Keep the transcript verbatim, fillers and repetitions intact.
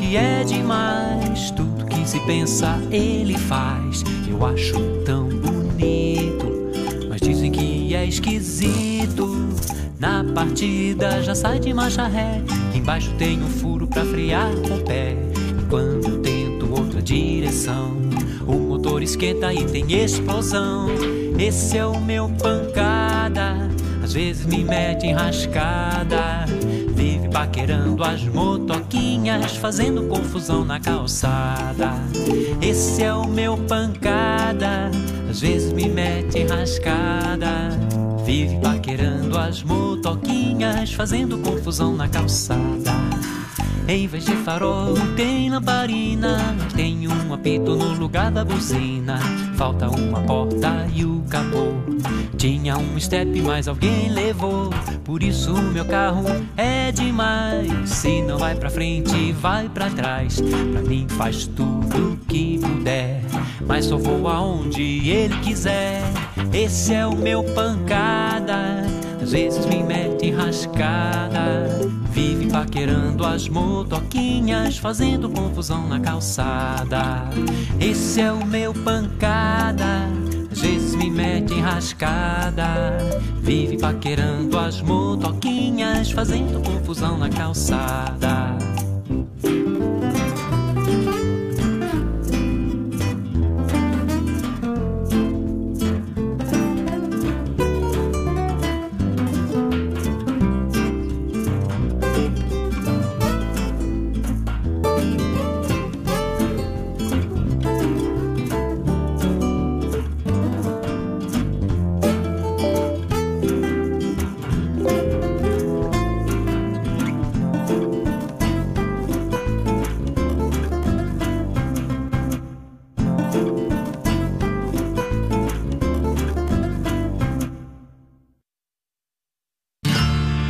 que é demais. Tudo que se pensa ele faz. Eu acho tão bonito, mas dizem que é esquisito. Na partida já sai de marcha ré. Embaixo tem um furo pra frear com o pé. E quando eu tento outra direção, o motor esquenta e tem explosão. Esse é o meu pancada, às vezes me mete enrascada. Vive paquerando as motoquinhas, fazendo confusão na calçada. Esse é o meu pancada, às vezes me mete enrascada. Vive paquerando as motoquinhas, fazendo confusão na calçada. Em vez de farol tem lamparina, tem um apito no lugar da buzina. Falta uma porta e o capô. Tinha um step, mas alguém levou. Por isso o meu carro é demais. Se não vai pra frente, vai pra trás. Pra mim faz tudo que puder, mas só vou aonde ele quiser. Esse é o meu pancada, às vezes me mete enrascada. Vive paquerando as motoquinhas, fazendo confusão na calçada. Esse é o meu pancada, às vezes me mete enrascada. Vive paquerando as motoquinhas, fazendo confusão na calçada.